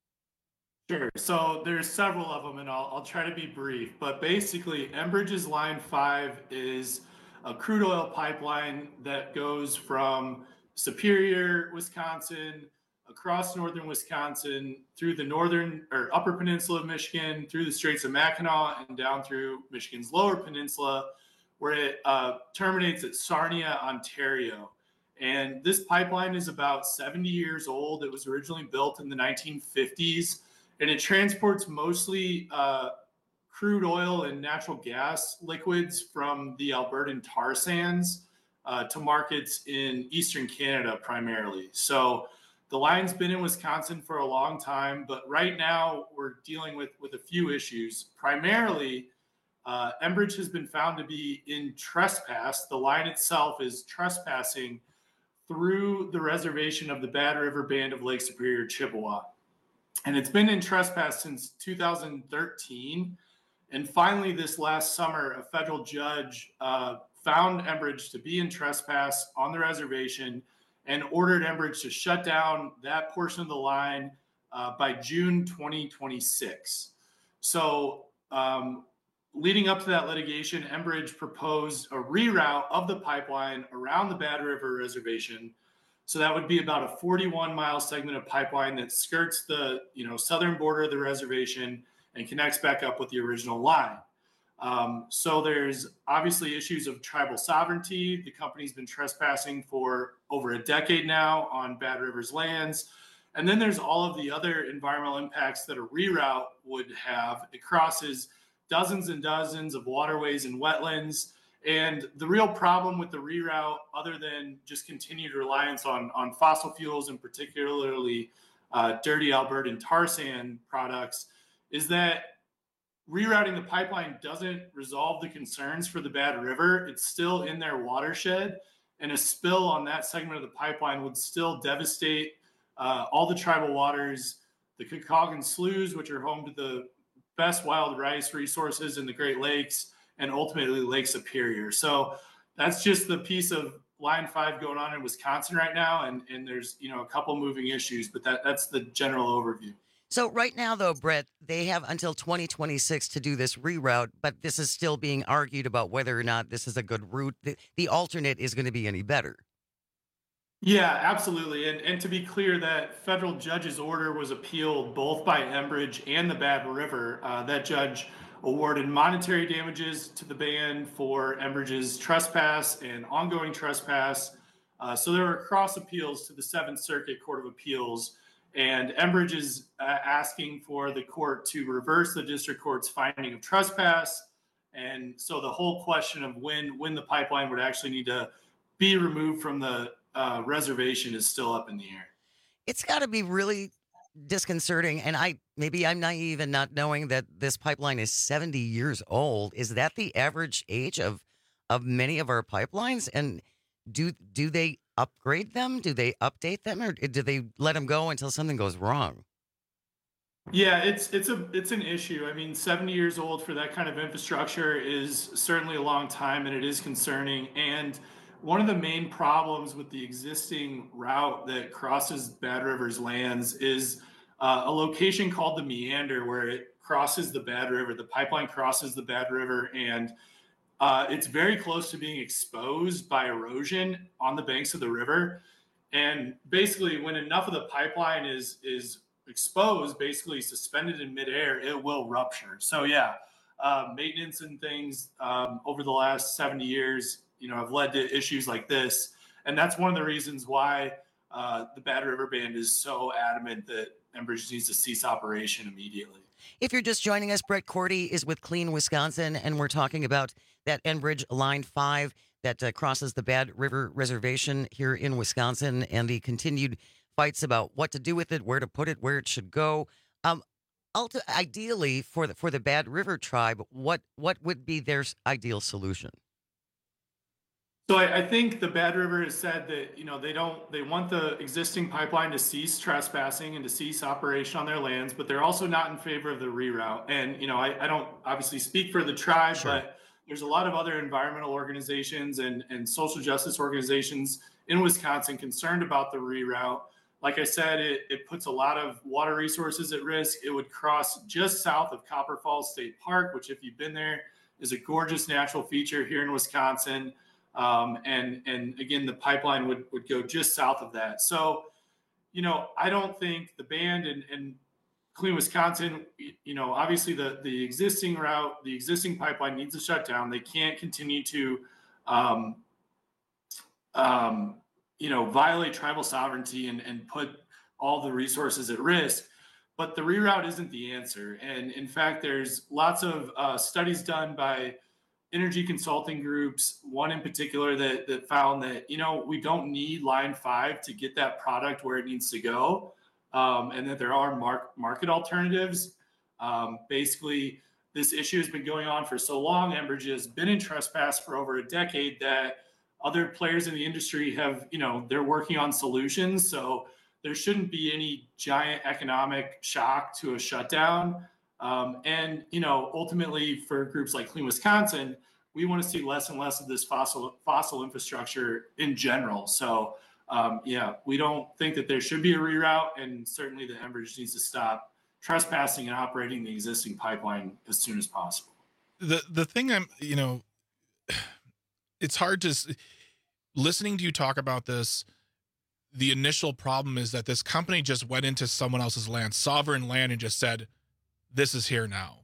Sure. So there's several of them, and I'll try to be brief. But basically, Enbridge's Line 5 is a crude oil pipeline that goes from Superior, Wisconsin, across northern Wisconsin, through the northern or upper peninsula of Michigan, through the Straits of Mackinac, and down through Michigan's lower peninsula, where it terminates at Sarnia, Ontario. And this pipeline is about 70 years old. It was originally built in the 1950s, and it transports mostly crude oil and natural gas liquids from the Albertan tar sands to markets in eastern Canada primarily. So the line's been in Wisconsin for a long time, but right now we're dealing with a few issues. Primarily, Enbridge has been found to be in trespass. The line itself is trespassing through the reservation of the Bad River Band of Lake Superior, Chippewa. And it's been in trespass since 2013. And finally, this last summer, a federal judge found Enbridge to be in trespass on the reservation and ordered Enbridge to shut down that portion of the line by June 2026. So leading up to that litigation, Enbridge proposed a reroute of the pipeline around the Bad River Reservation. So that would be about a 41-mile segment of pipeline that skirts the southern border of the reservation and connects back up with the original line. So there's obviously issues of tribal sovereignty. The company's been trespassing for over a decade now on Bad River's lands. And then there's all of the other environmental impacts that a reroute would have. It crosses dozens and dozens of waterways and wetlands. And the real problem with the reroute, other than just continued reliance on fossil fuels and particularly dirty Albertan tar sand products, is that rerouting the pipeline doesn't resolve the concerns for the Bad River. It's still in their watershed, and a spill on that segment of the pipeline would still devastate all the tribal waters, the Kekaugin Sloughs, which are home to the best wild rice resources in the Great Lakes, and ultimately Lake Superior. So that's just the piece of Line 5 going on in Wisconsin right now, and there's a couple moving issues, but that's the general overview. So right now, though, Brett, they have until 2026 to do this reroute, but this is still being argued about whether or not this is a good route. The alternate is going to be any better. Yeah, absolutely. And to be clear, that federal judge's order was appealed both by Enbridge and the Bad River. That judge awarded monetary damages to the band for Enbridge's trespass and ongoing trespass. So there were cross appeals to the Seventh Circuit Court of Appeals. And Enbridge is asking for the court to reverse the district court's finding of trespass. And so the whole question of when the pipeline would actually need to be removed from the reservation is still up in the air. It's got to be really disconcerting. And maybe I'm naive in not knowing that this pipeline is 70 years old. Is that the average age of many of our pipelines? And do they upgrade them? Do they update them, or do they let them go until something goes wrong? Yeah, it's an issue. I mean, 70 years old for that kind of infrastructure is certainly a long time, and it is concerning. And one of the main problems with the existing route that crosses Bad River's lands is a location called the Meander, where it crosses the Bad River. The pipeline crosses the Bad River, and it's very close to being exposed by erosion on the banks of the river. And basically, when enough of the pipeline is exposed, basically suspended in midair, it will rupture. So yeah, maintenance and things over the last 70 years, have led to issues like this. And that's one of the reasons why the Bad River Band is so adamant that Enbridge needs to cease operation immediately. If you're just joining us, Brett Cordy is with Clean Wisconsin, and we're talking about that Enbridge Line 5 that crosses the Bad River Reservation here in Wisconsin, and the continued fights about what to do with it, where to put it, where it should go. Ideally, for the Bad River tribe, what would be their ideal solution? So I think the Bad River has said that, they want the existing pipeline to cease trespassing and to cease operation on their lands, but they're also not in favor of the reroute. And, I don't obviously speak for the tribe, sure, but there's a lot of other environmental organizations and social justice organizations in Wisconsin concerned about the reroute. Like I said, it puts a lot of water resources at risk. It would cross just south of Copper Falls State Park, which, if you've been there, is a gorgeous natural feature here in Wisconsin. And again, the pipeline would go just south of that. So, I don't think the band and Clean Wisconsin, obviously the existing route, the existing pipeline needs to shut down. They can't continue to, violate tribal sovereignty and put all the resources at risk. But the reroute isn't the answer. And in fact, there's lots of studies done by energy consulting groups, one in particular that found that, we don't need Line 5 to get that product where it needs to go, and that there are market alternatives. Basically, this issue has been going on for so long. Enbridge has been in trespass for over a decade that other players in the industry have, they're working on solutions. So there shouldn't be any giant economic shock to a shutdown. And, ultimately for groups like Clean Wisconsin, we want to see less and less of this fossil infrastructure in general. So, we don't think that there should be a reroute, and certainly the Enbridge needs to stop trespassing and operating the existing pipeline as soon as possible. The thing it's hard to, listening to you talk about this, the initial problem is that this company just went into someone else's land, sovereign land, and just said, this is here now.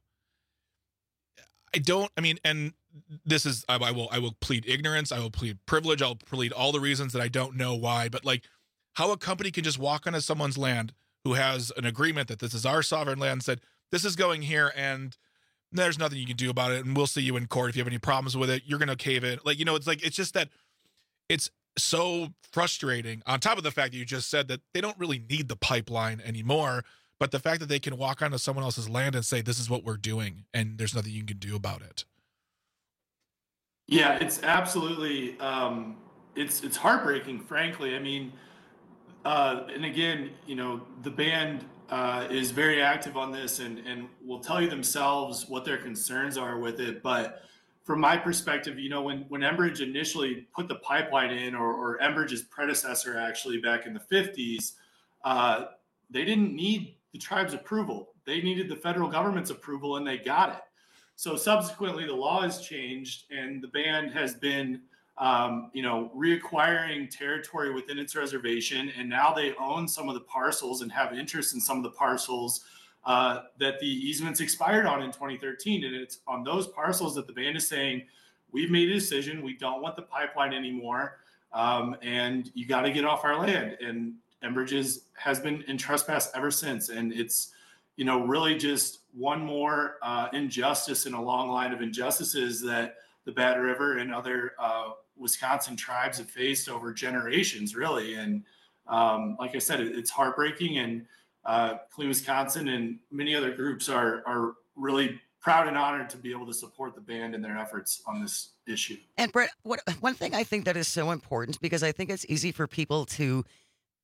And this is, I will plead ignorance. I will plead privilege. I'll plead all the reasons that I don't know why, but how a company can just walk onto someone's land who has an agreement that this is our sovereign land and said, this is going here and there's nothing you can do about it. And we'll see you in court. If you have any problems with it, you're going to cave it. It's just that it's so frustrating, on top of the fact that you just said that they don't really need the pipeline anymore. But the fact that they can walk onto someone else's land and say, this is what we're doing, and there's nothing you can do about it. Yeah, it's absolutely, it's heartbreaking, frankly. I mean, and again, the band is very active on this and will tell you themselves what their concerns are with it. But from my perspective, when Enbridge initially put the pipeline in, or Enbridge's predecessor actually back in the 50s, they didn't need the tribe's approval. They needed the federal government's approval, and they got it. So subsequently, the law has changed, and the band has been, reacquiring territory within its reservation, and now they own some of the parcels and have interest in some of the parcels that the easements expired on in 2013. And it's on those parcels that the band is saying, we've made a decision, we don't want the pipeline anymore, and you got to get off our land. And Enbridge has been in trespass ever since. And it's, really just one more injustice in a long line of injustices that the Bad River and other Wisconsin tribes have faced over generations, really. And like I said, it's heartbreaking. And Clean Wisconsin and many other groups are really proud and honored to be able to support the band in their efforts on this issue. And Brett, one thing I think that is so important, because I think it's easy for people to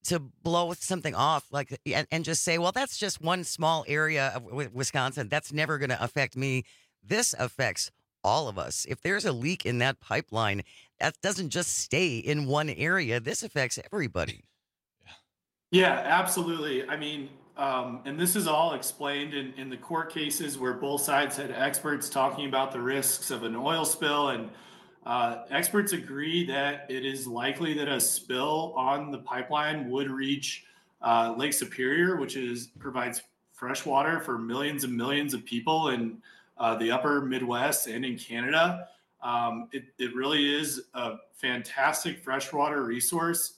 to blow something off like and just say, well, that's just one small area of Wisconsin. That's never going to affect me. This affects all of us. If there's a leak in that pipeline, that doesn't just stay in one area. This affects everybody. Yeah, absolutely. I mean, and this is all explained in the court cases where both sides had experts talking about the risks of an oil spill, and experts agree that it is likely that a spill on the pipeline would reach Lake Superior, which provides fresh water for millions and millions of people in the upper Midwest and in Canada. It really is a fantastic freshwater resource.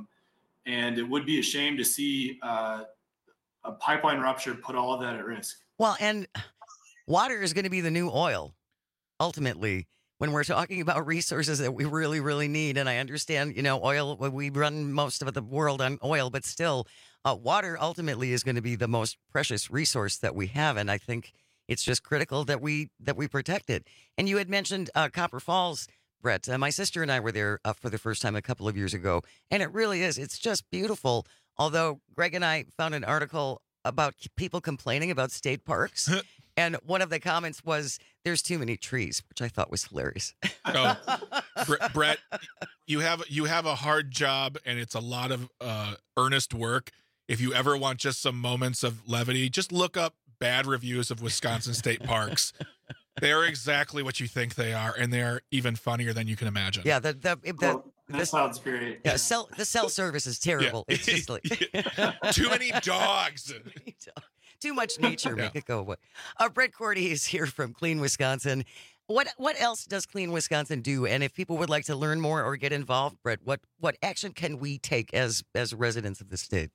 And it would be a shame to see a pipeline rupture put all of that at risk. Well, and water is going to be the new oil, ultimately, when we're talking about resources that we really, really need. And I understand, oil, we run most of the world on oil, but still, water ultimately is going to be the most precious resource that we have. And I think it's just critical that we protect it. And you had mentioned Copper Falls, Brett. My sister and I were there for the first time a couple of years ago, and it really is. It's just beautiful. Although Greg and I found an article about people complaining about state parks, and one of the comments was, "There's too many trees," which I thought was hilarious. Oh, Brett, you have a hard job, and it's a lot of earnest work. If you ever want just some moments of levity, just look up bad reviews of Wisconsin state parks. They are exactly what you think they are, and they are even funnier than you can imagine. Yeah, that sounds great. Yeah, the cell service is terrible. Yeah. It's just like too many dogs. Too much nature. Make it go away. Brett Cordy is here from Clean Wisconsin. What else does Clean Wisconsin do? And if people would like to learn more or get involved, Brett, what action can we take as residents of the state?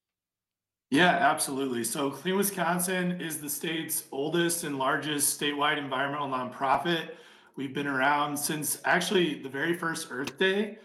Yeah, absolutely. So Clean Wisconsin is the state's oldest and largest statewide environmental nonprofit. We've been around since actually the very first Earth Day.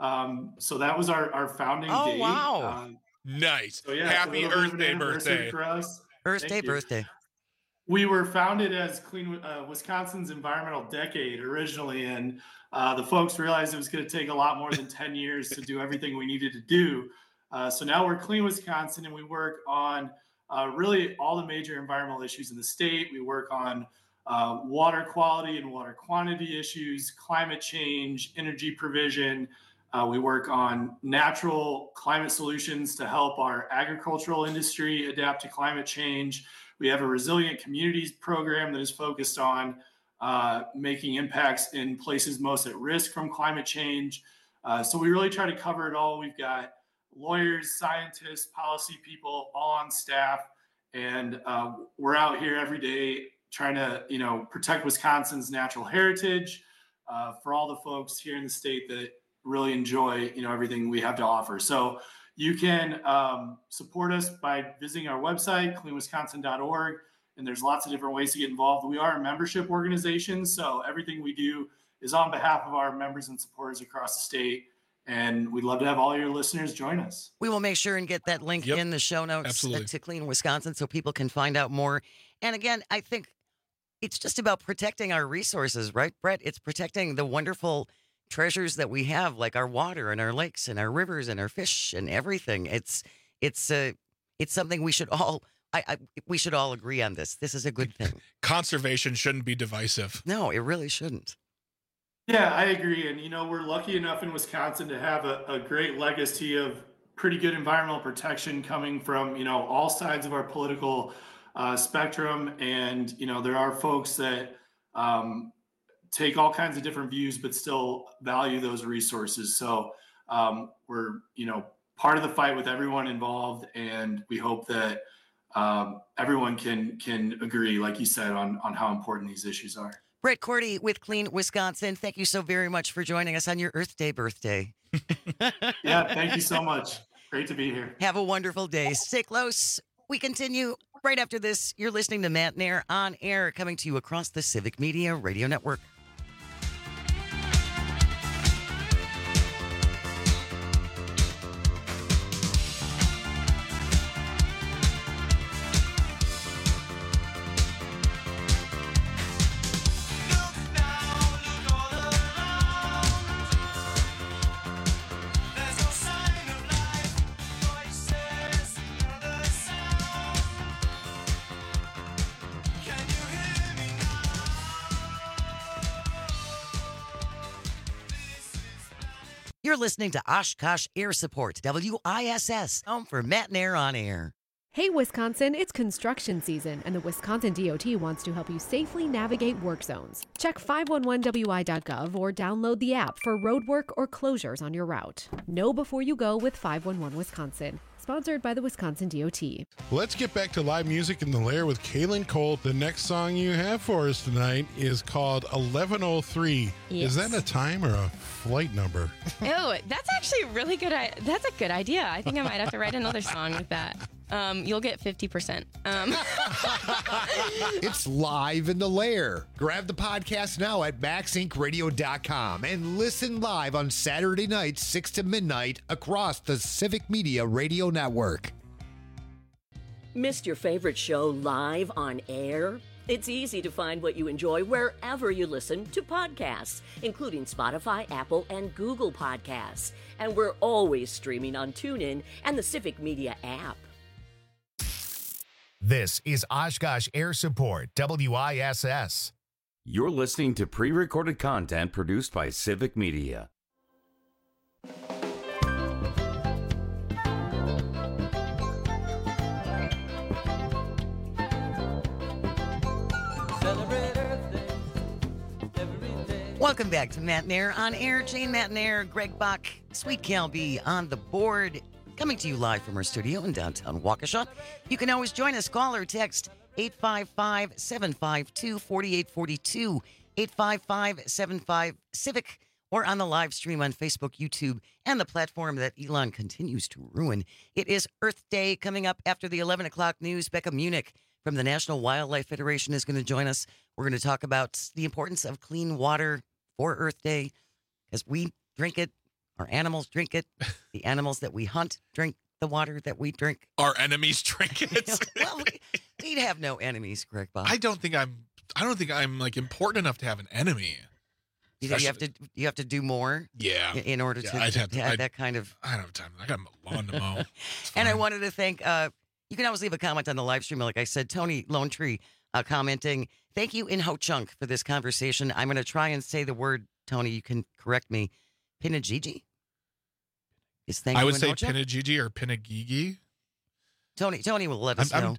So that was our founding date. Oh, wow. Nice. So yeah, Happy Earth Day birthday. For us. Earth Day birthday. We were founded as Clean Wisconsin's environmental decade originally, and the folks realized it was going to take a lot more than 10 years to do everything we needed to do. So now we're Clean Wisconsin, and we work on really all the major environmental issues in the state. We work on water quality and water quantity issues, climate change, energy provision. We work on natural climate solutions to help our agricultural industry adapt to climate change. We have a resilient communities program that is focused on making impacts in places most at risk from climate change. So we really try to cover it all. We've got lawyers, scientists, policy people, all on staff, and we're out here every day trying to, protect Wisconsin's natural heritage for all the folks here in the state that really enjoy, everything we have to offer. So you can support us by visiting our website, cleanwisconsin.org, and there's lots of different ways to get involved. We are a membership organization, so everything we do is on behalf of our members and supporters across the state. And we'd love to have all your listeners join us. We will make sure and get that link in the show notes to Clean Wisconsin so people can find out more. And again, I think it's just about protecting our resources, right, Brett? It's protecting the wonderful treasures that we have, like our water and our lakes and our rivers and our fish and everything. It's something we should all we should all agree on this. This is a good thing. Conservation shouldn't be divisive. No, it really shouldn't. Yeah, I agree. And, we're lucky enough in Wisconsin to have a great legacy of pretty good environmental protection coming from, all sides of our political spectrum. And, there are folks that take all kinds of different views, but still value those resources. So we're, part of the fight with everyone involved. And we hope that everyone can agree, like you said, on how important these issues are. Brett Cordy with Clean Wisconsin, thank you so very much for joining us on your Earth Day birthday. Yeah, thank you so much. Great to be here. Have a wonderful day. Stay close. We continue right after this. You're listening to Matt Nair on air, coming to you across the Civic Media Radio Network. You're listening to Oshkosh Air Support, WISS, home for Matt and Air on Air. Hey, Wisconsin, it's construction season, and the Wisconsin DOT wants to help you safely navigate work zones. Check 511wi.gov or download the app for roadwork or closures on your route. Know before you go with 511 Wisconsin. Sponsored by the Wisconsin DOT. Let's get back to live music in the Lair with Kaylin Colt. The next song you have for us tonight is called 1103. Yes. Is that a time or a flight number? Oh, that's actually really good. That's a good idea. I think I might have to write another song with that. You'll get 50%. It's live in the Lair. Grab the podcast now at MaxIncRadio.com and listen live on Saturday nights, 6 to midnight, across the Civic Media Radio Network. Missed your favorite show live on air? It's easy to find what you enjoy wherever you listen to podcasts, including Spotify, Apple, and Google Podcasts. And we're always streaming on TuneIn and the Civic Media app. This is Oshkosh Air Support, WISS. You're listening to pre-recorded content produced by Civic Media. Welcome back to Matt and Air on Air. Jane Matt and Air, Greg Bach, Sweet Cal B on the board. Coming to you live from our studio in downtown Waukesha. You can always join us. Call or text 855-752-4842, 855-75-CIVIC, or on the live stream on Facebook, YouTube, and the platform that Elon continues to ruin. It is Earth Day coming up after the 11 o'clock news. Becca Munich from the National Wildlife Federation is going to join us. We're going to talk about the importance of clean water for Earth Day, as we drink it. Our animals drink it. The animals that we hunt drink the water that we drink. Our enemies drink it. Well, we'd have no enemies, Greg Bob. I don't think I'm like important enough to have an enemy. You have to do more. Yeah. In order to have that kind of. I don't have time. I got a lawn to mow. And I wanted to thank. You can always leave a comment on the live stream. Like I said, Tony Lone Tree commenting. Thank you in Ho Chunk for this conversation. I'm going to try and say the word, Tony. You can correct me. Pinagigi? I would say Pinagigi or Pinagigi. Tony will let us know.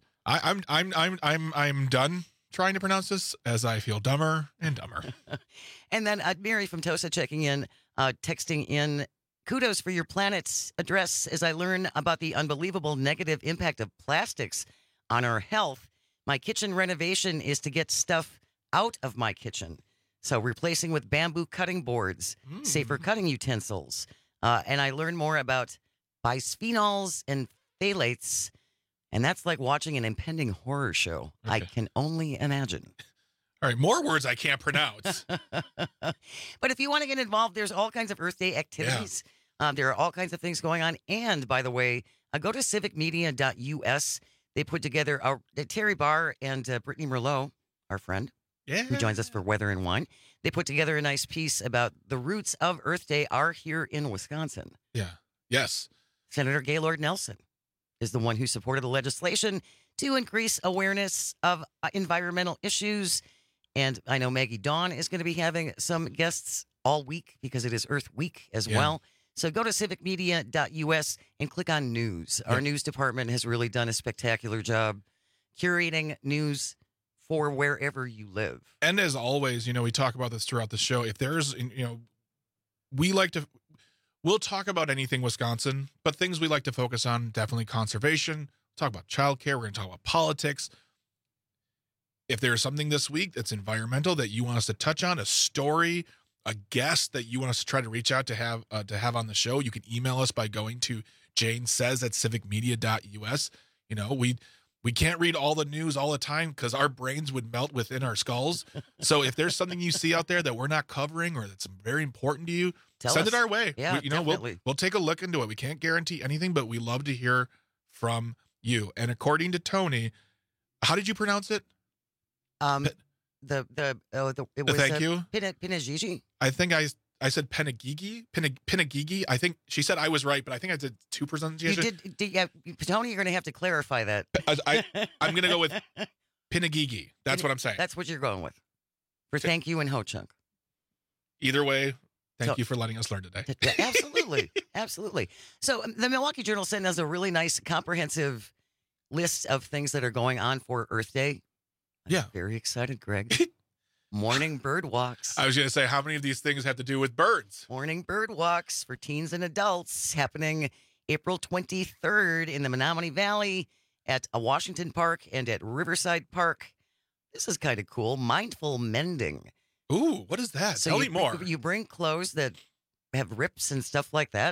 I'm done trying to pronounce this, as I feel dumber and dumber. And then Mary from Tosa checking in, texting in, kudos for your planet's address as I learn about the unbelievable negative impact of plastics on our health. My kitchen renovation is to get stuff out of my kitchen. So replacing with bamboo cutting boards, safer cutting utensils. And I learned more about bisphenols and phthalates, and that's like watching an impending horror show. Okay. I can only imagine. All right, more words I can't pronounce. But if you want to get involved, there's all kinds of Earth Day activities. Yeah. There are all kinds of things going on. And by the way, go to civicmedia.us. They put together Terry Barr and Brittany Merlot, our friend, who joins us for Weather and Wine. They put together a nice piece about the roots of Earth Day are here in Wisconsin. Yeah. Yes. Senator Gaylord Nelson is the one who supported the legislation to increase awareness of environmental issues. And I know Maggie Dawn is going to be having some guests all week because it is Earth Week as well. So go to civicmedia.us and click on news. Our news department has really done a spectacular job curating news for wherever you live. And as always, we talk about this throughout the show. If there's, we'll talk about anything Wisconsin, but things we like to focus on, definitely conservation, talk about childcare. We're going to talk about politics. If there's something this week that's environmental that you want us to touch on, a story, a guest that you want us to try to reach out to have on the show, you can email us by going to janesays@civicmedia.us. We can't read all the news all the time because our brains would melt within our skulls. So if there's something you see out there that we're not covering or that's very important to you, send it our way. Yeah, we'll take a look into it. We can't guarantee anything, but we love to hear from you. And according to Tony, how did you pronounce it? Thank you. Pinagigi. I think I said Pinagigi. I think she said I was right, but I think I did 2 pronunciations. You did, yeah. Tony, you're going to have to clarify that. I'm going to go with Pinagigi. That's what I'm saying. That's what you're going with. For thank you and Ho Chunk. Either way, Thank you for letting us learn today. Yeah, absolutely. Absolutely. So the Milwaukee Journal sent us a really nice, comprehensive list of things that are going on for Earth Day. I'm very excited, Greg. Morning bird walks. I was going to say, how many of these things have to do with birds? Morning bird walks for teens and adults happening April 23rd in the Menominee Valley at Washington Park and at Riverside Park. This is kind of cool. Mindful mending. Ooh, what is that? So Tell me more. You bring clothes that have rips and stuff like that,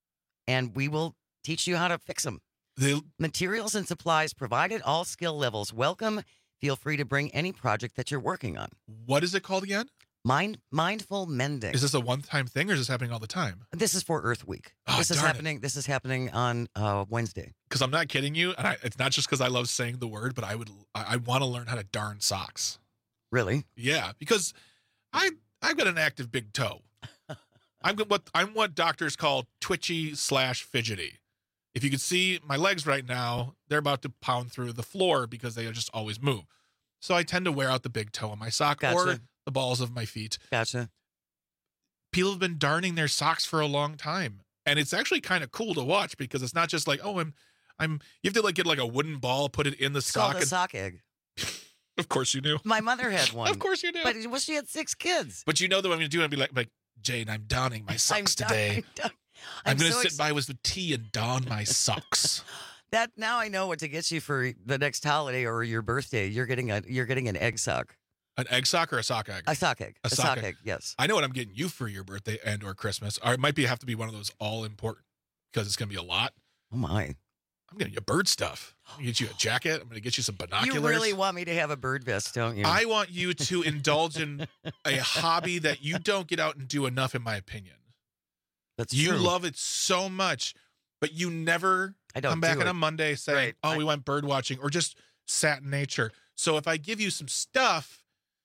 and we will teach you how to fix them. Materials and supplies provided, all skill levels welcome. Feel free to bring any project that you're working on. What is it called again? Mindful mending. Is this a one-time thing, or is this happening all the time? This is for Earth Week. Oh, this is happening on Wednesday. Because I'm not kidding you, and it's not just because I love saying the word, but I want to learn how to darn socks. Really? Yeah, because I've got an active big toe. I'm what doctors call twitchy/fidgety. If you could see my legs right now, they're about to pound through the floor because they just always move. So I tend to wear out the big toe on my sock or the balls of my feet. Gotcha. People have been darning their socks for a long time. And it's actually kind of cool to watch because it's not just like, oh, you have to get like a wooden ball, put it in the sock. It's called a sock egg. Of course you knew. My mother had one. Of course you knew. But she had 6 kids. But you know that what I'm going to do? I'm going to be like, Jane, I'm donning my socks today. I'm going to sit by with the tea and don my socks. That now I know what to get you for the next holiday or your birthday. You're getting an egg sock. An egg sock or a sock egg? A sock egg. A sock egg, yes. I know what I'm getting you for your birthday and or Christmas. Or it might have to be one of those all important because it's going to be a lot. Oh, my. I'm getting you bird stuff. I'm going to get you a jacket. I'm going to get you some binoculars. You really want me to have a bird vest, don't you? I want you to indulge in a hobby that you don't get out and do enough, in my opinion. That's you true. love it so much, but you never come back on a Monday saying, we went bird watching or just sat in nature. So if I give you some stuff,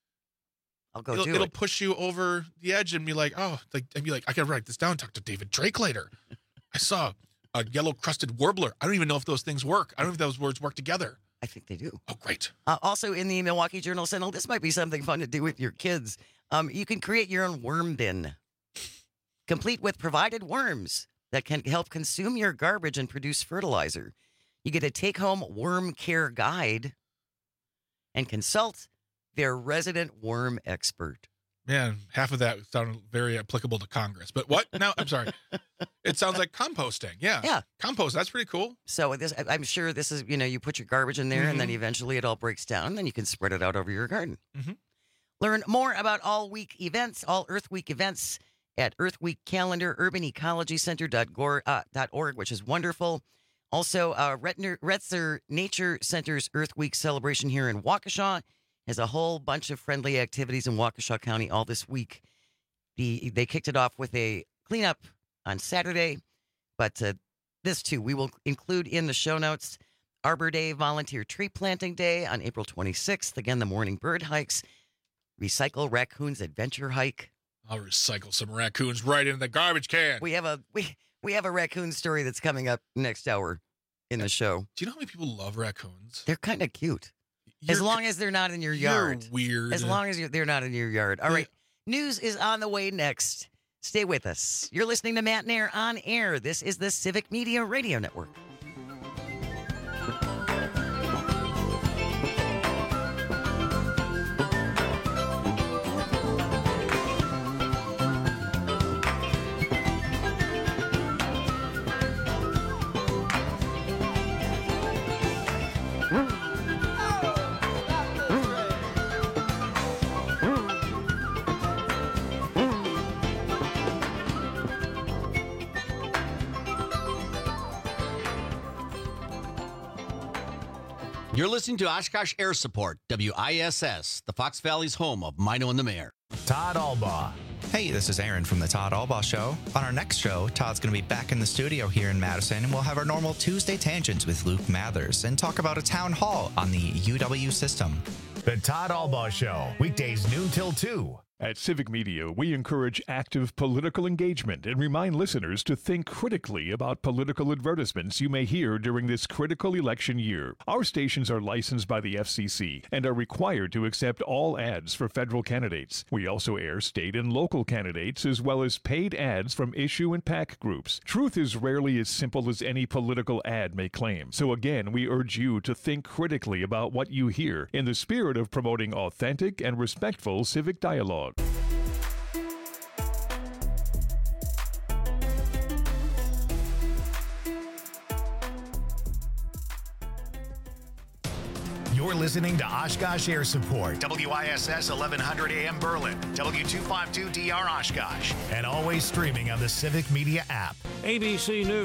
it'll push you over the edge and be like, I gotta write this down, talk to David Drake later. I saw a yellow crested warbler. I don't even know if those things work. I don't know if those words work together. I think they do. Oh, great. Also in the Milwaukee Journal Sentinel, this might be something fun to do with your kids. You can create your own worm bin, complete with provided worms that can help consume your garbage and produce fertilizer. You get a take-home worm care guide and consult their resident worm expert. Man, half of that sounded very applicable to Congress. But what? No, I'm sorry. It sounds like composting. Yeah. Compost. That's pretty cool. So I'm sure this is, you put your garbage in there and then eventually it all breaks down and then you can spread it out over your garden. Mm-hmm. Learn more about all Earth Week events at Earth Week calendar, urbanecologycenter.org, which is wonderful. Also, Retzer Nature Center's Earth Week celebration here in Waukesha has a whole bunch of friendly activities in Waukesha County all this week. They kicked it off with a cleanup on Saturday, but this too we will include in the show notes. Arbor Day, Volunteer Tree Planting Day on April 26th. Again, the morning bird hikes. Recycle Raccoons Adventure Hike. I'll recycle some raccoons right in the garbage can. We have a raccoon story that's coming up next hour in the show. Do you know how many people love raccoons? They're kind of cute. As long as they're not in your yard. You're weird. As long as they're not in your yard. All right. News is on the way next. Stay with us. You're listening to Matt Nair on air. This is the Civic Media Radio Network. You're listening to Oshkosh Air Support, WISS, the Fox Valley's home of Mino and the Mayor. Todd Albaugh. Hey, this is Aaron from the Todd Albaugh Show. On our next show, Todd's going to be back in the studio here in Madison, and we'll have our normal Tuesday Tangents with Luke Mathers and talk about a town hall on the UW system. The Todd Albaugh Show, weekdays noon till 2 At Civic Media, we encourage active political engagement and remind listeners to think critically about political advertisements you may hear during this critical election year. Our stations are licensed by the FCC and are required to accept all ads for federal candidates. We also air state and local candidates as well as paid ads from issue and PAC groups. Truth is rarely as simple as any political ad may claim. So again, we urge you to think critically about what you hear in the spirit of promoting authentic and respectful civic dialogue. You're listening to Oshkosh Air Support, WISS 1100 AM Berlin, W252DR Oshkosh, and always streaming on the Civic Media app. ABC News.